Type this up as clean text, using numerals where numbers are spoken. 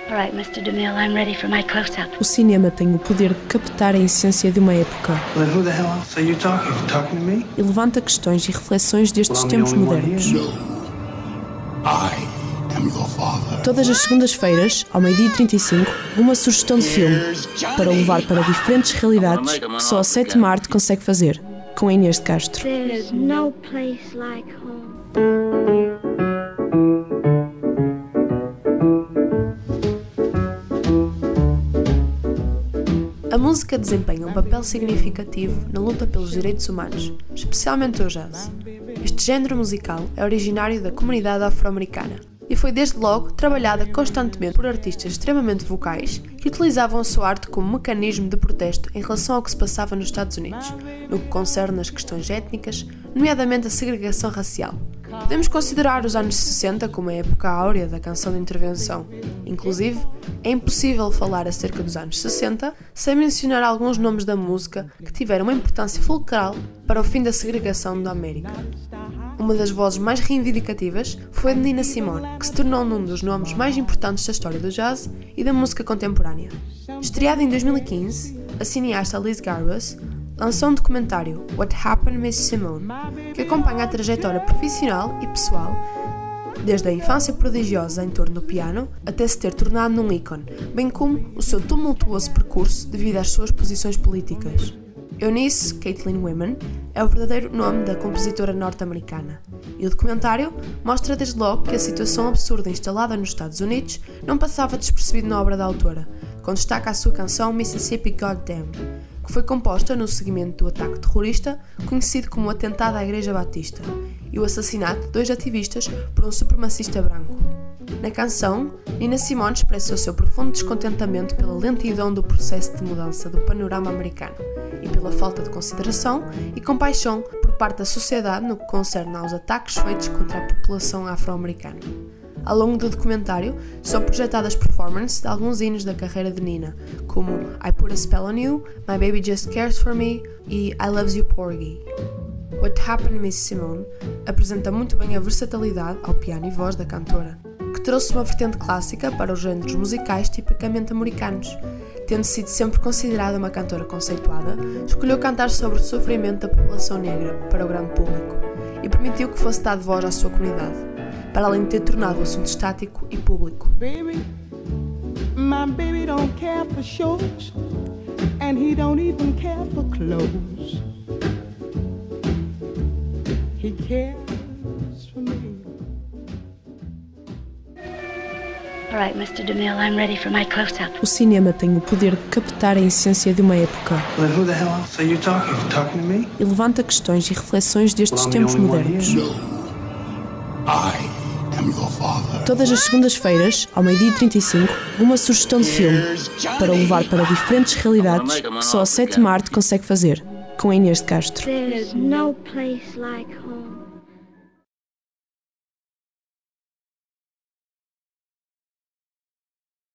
Alright, Mr. DeMille, I'm ready for my close-up. O cinema tem o poder de captar a essência de uma época Well, then who the hell else are you talking? Talking to me? e levanta questões e reflexões destes tempos modernos. I am your father. Todas as segundas-feiras, ao 12h35, uma sugestão de filme para o levar para diferentes realidades que só a Sétima Arte consegue fazer, com a Inês de Castro. There's no place like home. A música desempenha um papel significativo na luta pelos direitos humanos, especialmente o jazz. Este género musical é originário da comunidade afro-americana e foi desde logo trabalhada constantemente por artistas extremamente vocais que utilizavam a sua arte como mecanismo de protesto em relação ao que se passava nos Estados Unidos, no que concerne as questões étnicas, nomeadamente a segregação racial. Podemos considerar os anos 60 como a época áurea da canção de intervenção. Inclusive, é impossível falar acerca dos anos 60 sem mencionar alguns nomes da música que tiveram uma importância fulcral para o fim da segregação da América. Uma das vozes mais reivindicativas foi a de Nina Simone, que se tornou um dos nomes mais importantes da história do jazz e da música contemporânea. Estreada em 2015, a cineasta Liz Garbus lançou um documentário, What Happened Miss Simone, que acompanha a trajetória profissional e pessoal, desde a infância prodigiosa em torno do piano até se ter tornado num ícone, bem como o seu tumultuoso percurso devido às suas posições políticas. Eunice Caitlin Women é o verdadeiro nome da compositora norte-americana, e o documentário mostra desde logo que a situação absurda instalada nos Estados Unidos não passava despercebido na obra da autora, com destaque à sua canção Mississippi Goddamn, que foi composta no seguimento do ataque terrorista conhecido como o Atentado à Igreja Batista e o assassinato de 2 ativistas por um supremacista branco. Na canção, Nina Simone expressa o seu profundo descontentamento pela lentidão do processo de mudança do panorama americano e pela falta de consideração e compaixão por parte da sociedade no que concerne aos ataques feitos contra a população afro-americana. Ao longo do documentário, são projetadas performances de alguns hinos da carreira de Nina, como I Put a Spell on You, My Baby Just Cares for Me e I Loves You Porgy. What Happened Miss Simone apresenta muito bem a versatilidade ao piano e voz da cantora, que trouxe uma vertente clássica para os géneros musicais tipicamente americanos. Tendo sido sempre considerada uma cantora conceituada, escolheu cantar sobre o sofrimento da população negra para o grande público e permitiu que fosse dado voz à sua comunidade, para além de ter tornado o assunto estático e público. Baby, my baby don't care for shows, and he don't even care for clothes. He cares for me. Alright, Mr. DeMille, I'm ready for my close-up. O cinema tem o poder de captar a essência de uma época Well, then who the hell else are you talking? Talking to me? e levanta questões e reflexões destes Well, I'm the tempos only one modernos. here. I am your father. Todas as segundas-feiras, ao 12h35, uma sugestão de filme para o levar para diferentes realidades que só a Sétima Arte consegue fazer, com a Inês de Castro. There's no place like home.